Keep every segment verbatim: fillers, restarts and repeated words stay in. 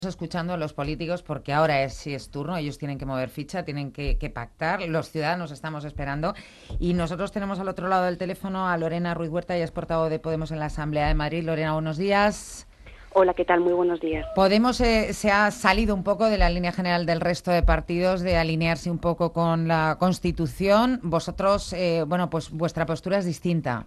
Escuchando a los políticos porque ahora es sí es turno, ellos tienen que mover ficha, tienen que, que pactar, los ciudadanos estamos esperando y nosotros tenemos al otro lado del teléfono a Lorena Ruiz Huerta, ella es portavoz de Podemos en la Asamblea de Madrid. Lorena, buenos días. Hola, ¿qué tal? Muy buenos días. Podemos eh, se ha salido un poco de la línea general del resto de partidos, de alinearse un poco con la Constitución. Vosotros, eh, bueno, pues vuestra postura es distinta.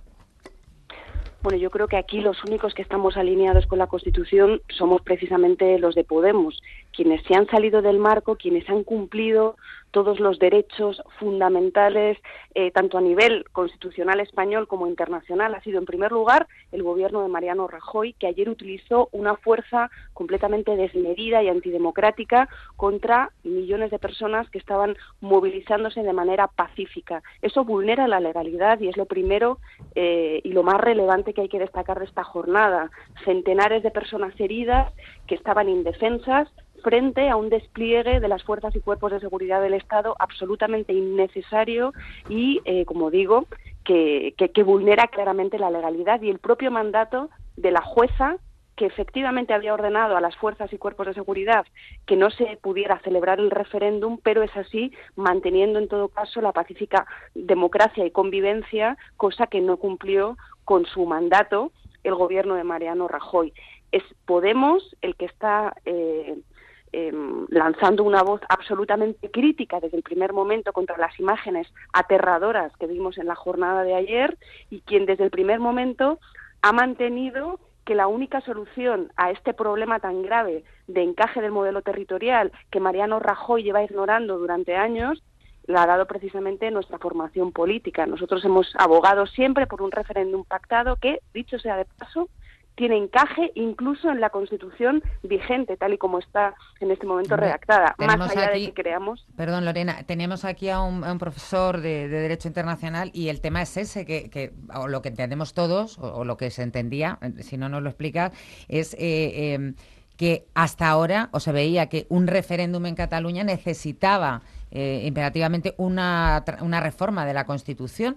Bueno, yo creo que aquí los únicos que estamos alineados con la Constitución somos precisamente los de Podemos, quienes se han salido del marco, quienes han cumplido todos los derechos fundamentales, eh, tanto a nivel constitucional español como internacional. Ha sido, en primer lugar, el gobierno de Mariano Rajoy, que ayer utilizó una fuerza completamente desmedida y antidemocrática contra millones de personas que estaban movilizándose de manera pacífica. Eso vulnera la legalidad y es lo primero eh, y lo más relevante que hay que destacar de esta jornada. Centenares de personas heridas que estaban indefensas frente a un despliegue de las fuerzas y cuerpos de seguridad del Estado absolutamente innecesario y, eh, como digo, que, que, que vulnera claramente la legalidad y el propio mandato de la jueza que efectivamente había ordenado a las fuerzas y cuerpos de seguridad que no se pudiera celebrar el referéndum, pero es así, manteniendo en todo caso la pacífica democracia y convivencia, cosa que no cumplió con su mandato el gobierno de Mariano Rajoy. Es Podemos el que está eh, eh, lanzando una voz absolutamente crítica desde el primer momento contra las imágenes aterradoras que vimos en la jornada de ayer y quien desde el primer momento ha mantenido que la única solución a este problema tan grave de encaje del modelo territorial que Mariano Rajoy lleva ignorando durante años la ha dado precisamente nuestra formación política. Nosotros hemos abogado siempre por un referéndum pactado que, dicho sea de paso, tiene encaje incluso en la Constitución vigente, tal y como está en este momento Hombre, redactada, más tenemos allá aquí, de que creamos. perdón Lorena, tenemos aquí a un, a un profesor de, de Derecho Internacional y el tema es ese, que, que o lo que entendemos todos, o, o lo que se entendía, si no nos lo explicas, es eh, eh, que hasta ahora, o se veía que un referéndum en Cataluña necesitaba eh, imperativamente una, una reforma de la Constitución.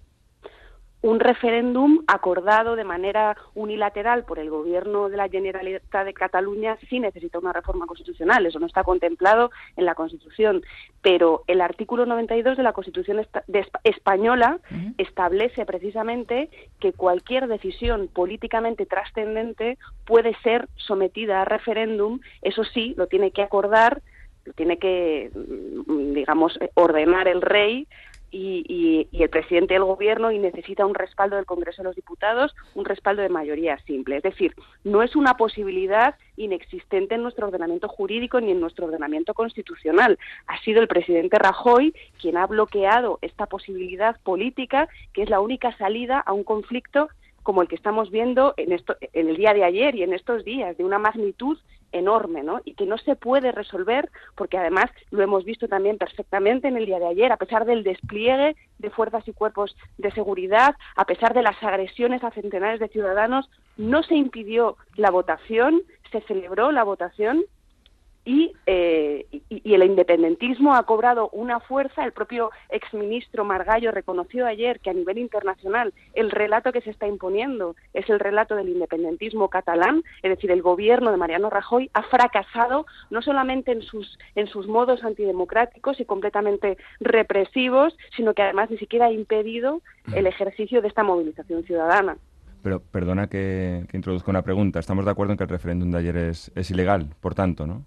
Un referéndum acordado de manera unilateral por el Gobierno de la Generalitat de Cataluña sí necesita una reforma constitucional, eso no está contemplado en la Constitución, pero el artículo noventa y dos de la Constitución de española uh-huh. establece precisamente que cualquier decisión políticamente trascendente puede ser sometida a referéndum, eso sí, lo tiene que acordar, lo tiene que, digamos, ordenar el rey, Y, y, y el presidente del gobierno y necesita un respaldo del Congreso de los Diputados, un respaldo de mayoría simple. Es decir, no es una posibilidad inexistente en nuestro ordenamiento jurídico ni en nuestro ordenamiento constitucional. Ha sido el presidente Rajoy quien ha bloqueado esta posibilidad política, que es la única salida a un conflicto como el que estamos viendo en, esto, en el día de ayer y en estos días, de una magnitud enorme, ¿no? Y que no se puede resolver porque además lo hemos visto también perfectamente en el día de ayer, a pesar del despliegue de fuerzas y cuerpos de seguridad, a pesar de las agresiones a centenares de ciudadanos, no se impidió la votación, se celebró la votación y, eh, y, y el independentismo ha cobrado una fuerza. El propio exministro Margallo reconoció ayer que a nivel internacional el relato que se está imponiendo es el relato del independentismo catalán, es decir, el gobierno de Mariano Rajoy ha fracasado no solamente en sus, en sus modos antidemocráticos y completamente represivos, sino que además ni siquiera ha impedido el ejercicio de esta movilización ciudadana. Pero perdona que, que introduzca una pregunta. Estamos de acuerdo en que el referéndum de ayer es, es ilegal, por tanto, ¿no?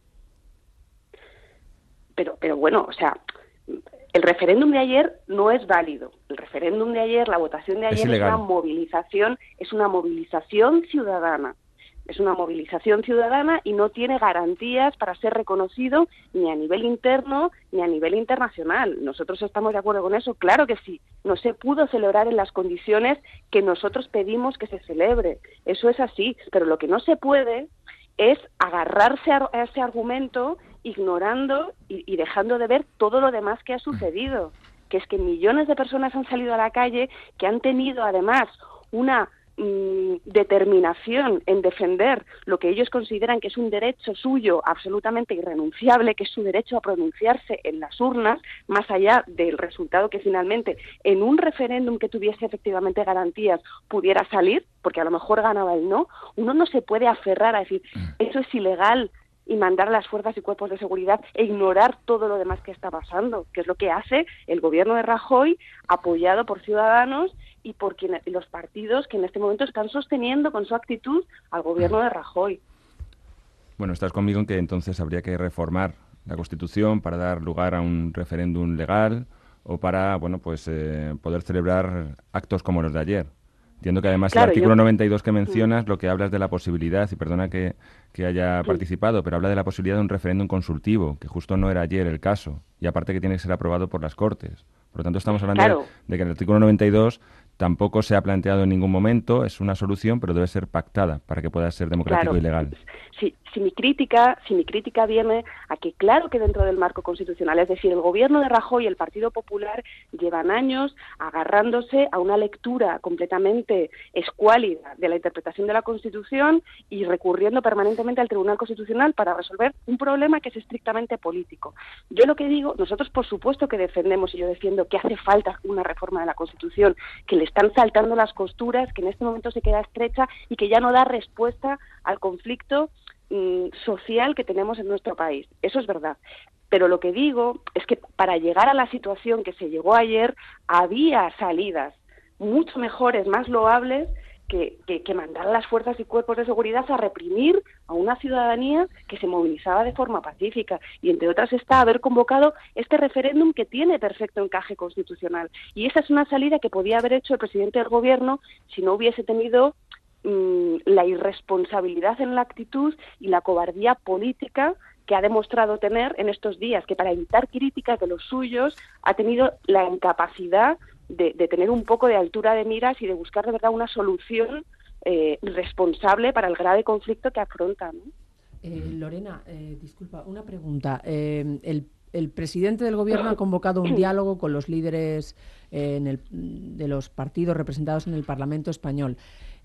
Pero, pero bueno, o sea, el referéndum de ayer no es válido. El referéndum de ayer, la votación de ayer es, es una movilización, es una movilización ciudadana. Es una movilización ciudadana y no tiene garantías para ser reconocido ni a nivel interno ni a nivel internacional. Nosotros estamos de acuerdo con eso, claro que sí. No se pudo celebrar en las condiciones que nosotros pedimos que se celebre. Eso es así, pero lo que no se puede es agarrarse a ese argumento ignorando y, y dejando de ver todo lo demás que ha sucedido, que es que millones de personas han salido a la calle, que han tenido además una mmm, determinación en defender lo que ellos consideran que es un derecho suyo absolutamente irrenunciable, que es su derecho a pronunciarse en las urnas, más allá del resultado que finalmente en un referéndum que tuviese efectivamente garantías pudiera salir, porque a lo mejor ganaba el no, uno no se puede aferrar a decir, eso es ilegal, y mandar a las fuerzas y cuerpos de seguridad e ignorar todo lo demás que está pasando, que es lo que hace el gobierno de Rajoy, apoyado por Ciudadanos y por quienes, los partidos que en este momento están sosteniendo con su actitud al gobierno de Rajoy. Bueno, estás conmigo en que entonces habría que reformar la Constitución para dar lugar a un referéndum legal o para, bueno, pues eh, poder celebrar actos como los de ayer. Entiendo que además Claro, el artículo yo... noventa y dos que mencionas, lo que habla es de la posibilidad, y perdona que, que haya Sí. participado, pero habla de la posibilidad de un referéndum consultivo, que justo no era ayer el caso, y aparte que tiene que ser aprobado por las Cortes. Por lo tanto, estamos hablando Claro. de, de que el artículo noventa y dos tampoco se ha planteado en ningún momento, es una solución, pero debe ser pactada para que pueda ser democrático Claro. y legal. Si, si mi crítica, si mi crítica viene a que claro que dentro del marco constitucional, es decir, el gobierno de Rajoy y el Partido Popular llevan años agarrándose a una lectura completamente escuálida de la interpretación de la Constitución y recurriendo permanentemente al Tribunal Constitucional para resolver un problema que es estrictamente político. Yo lo que digo, nosotros por supuesto que defendemos y yo defiendo que hace falta una reforma de la Constitución, que le están saltando las costuras, que en este momento se queda estrecha y que ya no da respuesta al conflicto mm, social que tenemos en nuestro país. Eso es verdad. Pero lo que digo es que para llegar a la situación que se llegó ayer, había salidas mucho mejores, más loables, que, que, que mandar a las fuerzas y cuerpos de seguridad a reprimir a una ciudadanía que se movilizaba de forma pacífica. Y entre otras está haber convocado este referéndum que tiene perfecto encaje constitucional. Y esa es una salida que podía haber hecho el presidente del gobierno si no hubiese tenido mmm, la irresponsabilidad en la actitud y la cobardía política que ha demostrado tener en estos días, que para evitar críticas de los suyos ha tenido la incapacidad de, de tener un poco de altura de miras y de buscar de verdad una solución eh, responsable para el grave conflicto que afronta, ¿no? Eh, Lorena, eh, disculpa, una pregunta. Eh, el, el presidente del gobierno ha convocado un diálogo con los líderes eh, en el, de los partidos representados en el Parlamento español.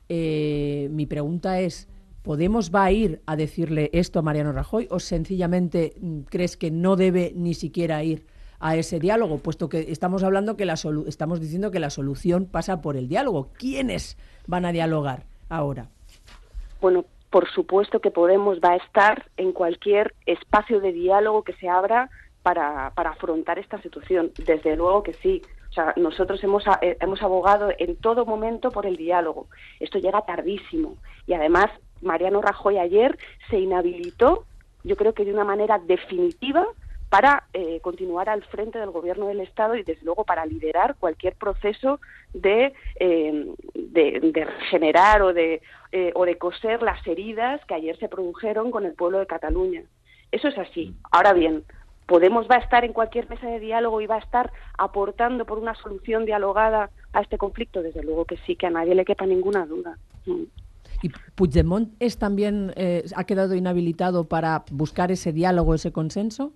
Eh, mi pregunta es, ¿Podemos va a ir a decirle esto a Mariano Rajoy o sencillamente crees que no debe ni siquiera ir a ese diálogo, puesto que estamos hablando que la solu- estamos diciendo que la solución pasa por el diálogo? ¿Quiénes van a dialogar ahora? Bueno, por supuesto que Podemos va a estar en cualquier espacio de diálogo que se abra para, para afrontar esta situación. Desde luego que sí. O sea, nosotros hemos, eh, hemos abogado en todo momento por el diálogo. Esto llega tardísimo. Y además, Mariano Rajoy ayer se inhabilitó, yo creo que de una manera definitiva, para eh, continuar al frente del gobierno del Estado y, desde luego, para liderar cualquier proceso de, eh, de, de regenerar o de, eh, o de coser las heridas que ayer se produjeron con el pueblo de Cataluña. Eso es así. Ahora bien, Podemos va a estar en cualquier mesa de diálogo y va a estar aportando por una solución dialogada a este conflicto. Desde luego que sí, que a nadie le quepa ninguna duda. Mm. ¿Y Puigdemont es también eh, ha quedado inhabilitado para buscar ese diálogo, ese consenso?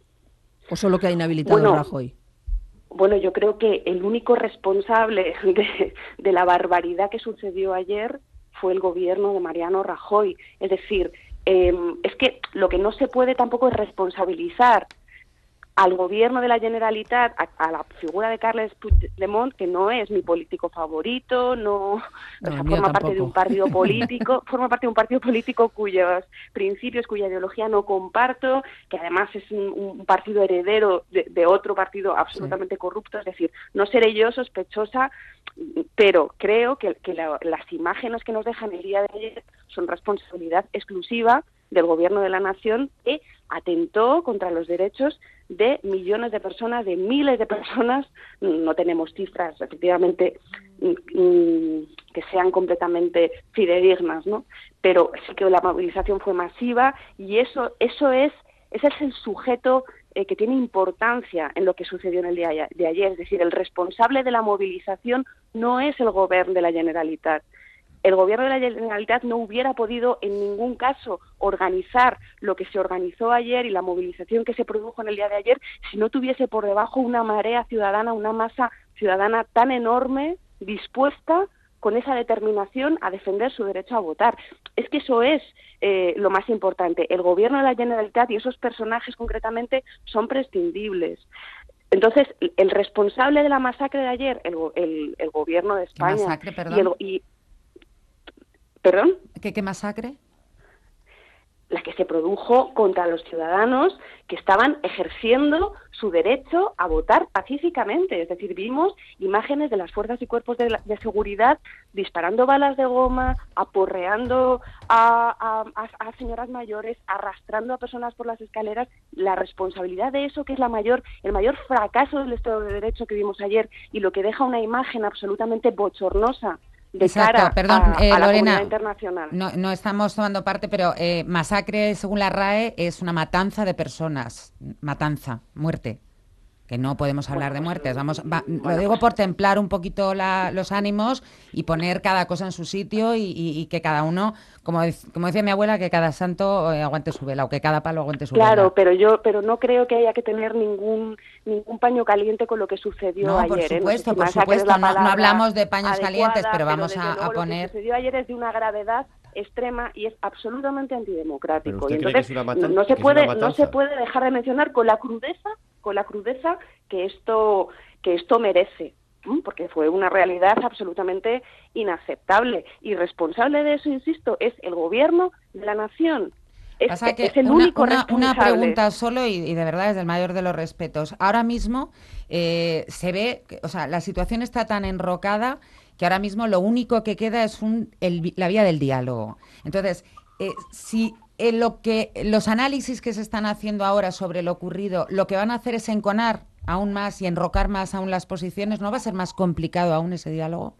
¿O solo que ha inhabilitado bueno, Rajoy? Bueno, yo creo que el único responsable de, de la barbaridad que sucedió ayer fue el gobierno de Mariano Rajoy. Es decir, eh, es que lo que no se puede tampoco es responsabilizar al gobierno de la Generalitat, a, a la figura de Carles Puigdemont, que no es mi político favorito, no, no o sea, forma parte de un partido político, forma parte de un partido político cuyos principios, cuya ideología no comparto, que además es un, un partido heredero de, de otro partido absolutamente sí. corrupto. Es decir, no seré yo sospechosa, pero creo que, que la, las imágenes que nos dejan el día de ayer son responsabilidad exclusiva del gobierno de la nación, que atentó contra los derechos de millones de personas, de miles de personas. No tenemos cifras, efectivamente, que sean completamente fidedignas, ¿no? Pero sí que la movilización fue masiva y eso, eso es, ese es el sujeto eh, que tiene importancia en lo que sucedió en el día de ayer. Es decir, el responsable de la movilización no es el gobierno de la Generalitat. El gobierno de la Generalitat no hubiera podido en ningún caso organizar lo que se organizó ayer y la movilización que se produjo en el día de ayer si no tuviese por debajo una marea ciudadana, una masa ciudadana tan enorme, dispuesta con esa determinación a defender su derecho a votar. Es que eso es eh, lo más importante. El gobierno de la Generalitat y esos personajes concretamente son prescindibles. Entonces, el responsable de la masacre de ayer, el, el, el gobierno de España... ¿Qué masacre, perdón? Y el, y, ¿Perdón? ¿Qué, qué masacre? La que se produjo contra los ciudadanos que estaban ejerciendo su derecho a votar pacíficamente. Es decir, vimos imágenes de las fuerzas y cuerpos de, la, de seguridad disparando balas de goma, aporreando a, a, a señoras mayores, arrastrando a personas por las escaleras. La responsabilidad de eso, que es la mayor, el mayor fracaso del Estado de Derecho que vimos ayer y lo que deja una imagen absolutamente bochornosa de Exacto, cara perdón, a, eh, a la Lorena, comunidad internacional. No, no estamos tomando parte, pero eh, masacre, según la R A E, es una matanza de personas, matanza, muerte. Que no podemos hablar Bueno, de muertes. Vamos, va, bueno, lo digo pues, por templar un poquito la, los ánimos y poner cada cosa en su sitio y, y, y que cada uno, como, como decía mi abuela, que cada santo eh, aguante su vela o que cada palo aguante su claro, vela. Claro, pero yo, pero no creo que haya que tener ningún ningún paño caliente con lo que sucedió no, ayer. Por supuesto, ¿eh? No sé si por supuesto. No, no hablamos de paños adecuada, calientes, pero vamos pero a, luego a poner. Lo que sucedió ayer es de una gravedad extrema y es absolutamente antidemocrático. Y entonces es matan- no se que puede es una no se puede dejar de mencionar con la crudeza con la crudeza que esto que esto merece, porque fue una realidad absolutamente inaceptable y responsable de eso, insisto, es el gobierno de la nación. Es, Pasa que es el una, único una, responsable. Una pregunta solo y, y de verdad es del mayor de los respetos. Ahora mismo eh, se ve, o sea, la situación está tan enrocada que ahora mismo lo único que queda es un, el, la vía del diálogo. Entonces, eh, si eh, lo que los análisis que se están haciendo ahora sobre lo ocurrido, lo que van a hacer es enconar aún más y enrocar más aún las posiciones, ¿no va a ser más complicado aún ese diálogo?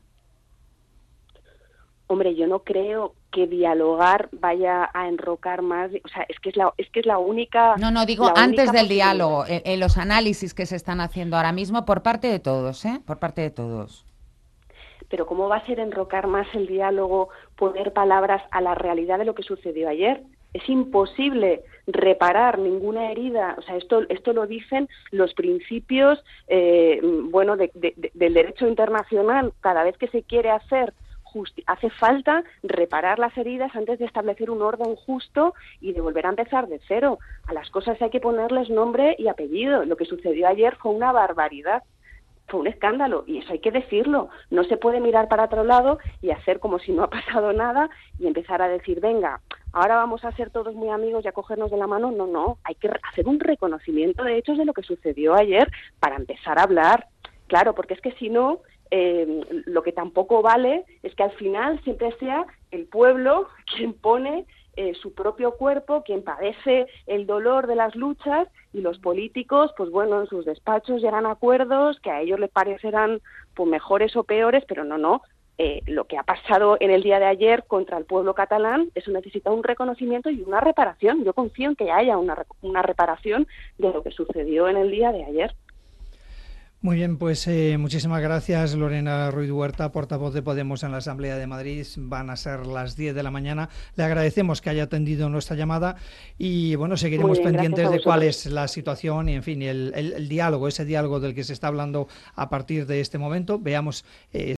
Hombre, yo no creo que dialogar vaya a enrocar más, o sea, es que es la es que es la única. No, no, digo antes del diálogo, en, en los análisis que se están haciendo ahora mismo por parte de todos, ¿eh? Por parte de todos. Pero ¿cómo va a ser enrocar más el diálogo, poner palabras a la realidad de lo que sucedió ayer? Es imposible reparar ninguna herida. O sea, esto esto lo dicen los principios, eh, bueno, de, de, de, del derecho internacional. Cada vez que se quiere hacer Justi- hace falta reparar las heridas antes de establecer un orden justo y de volver a empezar de cero. A las cosas hay que ponerles nombre y apellido. Lo que sucedió ayer fue una barbaridad, fue un escándalo y eso hay que decirlo. No se puede mirar para otro lado y hacer como si no ha pasado nada y empezar a decir, venga, ahora vamos a ser todos muy amigos y a cogernos de la mano. No, no, hay que hacer un reconocimiento de hechos de lo que sucedió ayer para empezar a hablar. Claro, porque es que si no... Eh, lo que tampoco vale es que al final siempre sea el pueblo quien pone eh, su propio cuerpo, quien padece el dolor de las luchas y los políticos, pues bueno, en sus despachos llegan a acuerdos que a ellos les parecerán pues mejores o peores, pero no, no. Eh, lo que ha pasado en el día de ayer contra el pueblo catalán, eso necesita un reconocimiento y una reparación. Yo confío en que haya una, una reparación de lo que sucedió en el día de ayer. Muy bien, pues eh, muchísimas gracias Lorena Ruiz Huerta, portavoz de Podemos en la Asamblea de Madrid. Van a ser las diez de la mañana. Le agradecemos que haya atendido nuestra llamada y bueno, seguiremos bien, pendientes de cuál es la situación y en fin, el, el, el diálogo, ese diálogo del que se está hablando a partir de este momento. Veamos eh,